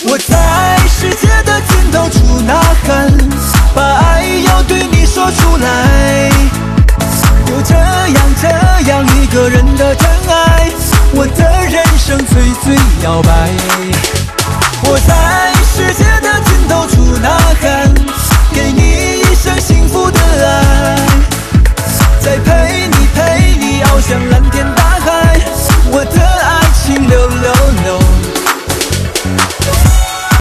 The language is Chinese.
我在世界的尽头处呐喊，把爱要对你说出来。有这样一个人的真爱，我的人生最最摇摆。我在世界的尽头处呐喊，给你一生幸福的爱，再陪你翱翔蓝